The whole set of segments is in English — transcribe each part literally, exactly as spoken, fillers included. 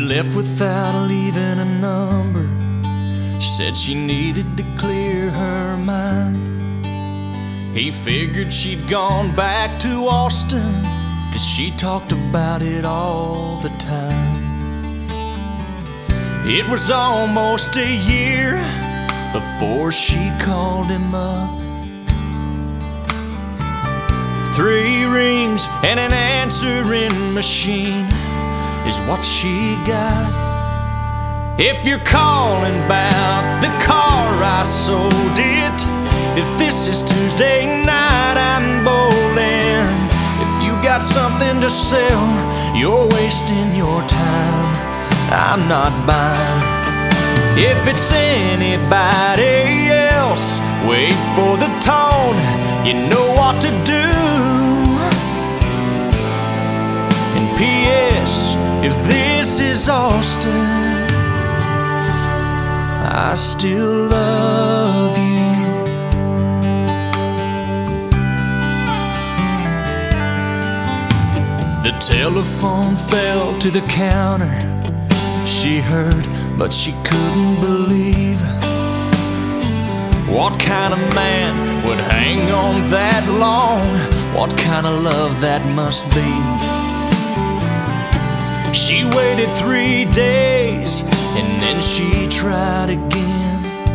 left without leaving a number. She said she needed to clear her mind. He figured she'd gone back to Austin, 'cause she talked about it all the time. It was almost a year before she called him up. Three rings and an answering machine is what she got. If you're calling about the car I sold it, if this is Tuesday night I'm bowling. If you got something to sell, you're wasting your time, I'm not buying. If it's anybody else, wait for the tone, you know what to do. And P S, if this is Austin, I still love you. The telephone fell to the counter. She heard, but she couldn't believe. What kind of man would hang on that long? What kind of love that must be? She waited three days and then she tried again.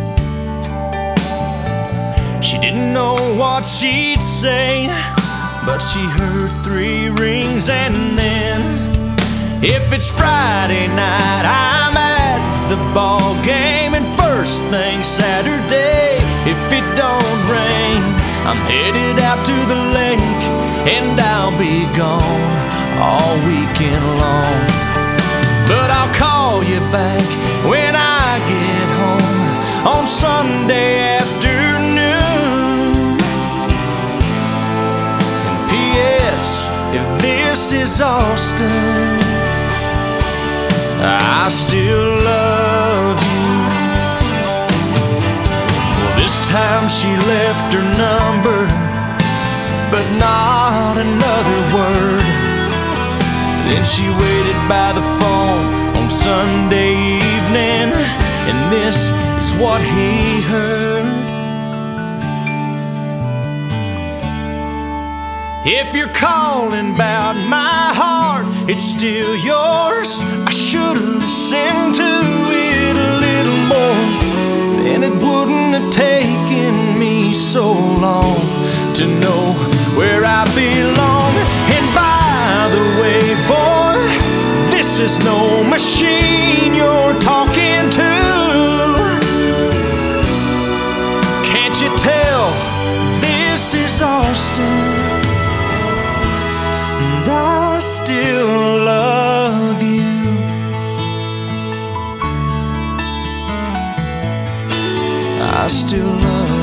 She didn't know what she'd say, but she heard three rings and then, if it's Friday night, I'm at the ball game, and first thing Saturday, if it don't rain, I'm headed out to the lake, and I'll be gone all weekend long. But I'll call you back when I get home on Sunday afternoon. And P S, if this is Austin, I still love you. Well, this time she left her number, but not another word. Then she waited by the phone on Sunday evening, and this is what he heard. If you're calling about my heart, it's still yours. I should've listened to it a little more, then it wouldn't have taken me so long to know where I belong. And by the way, boy, this is no machine you're talking to. Can't you tell this is Austin? And I still love you. I still love you.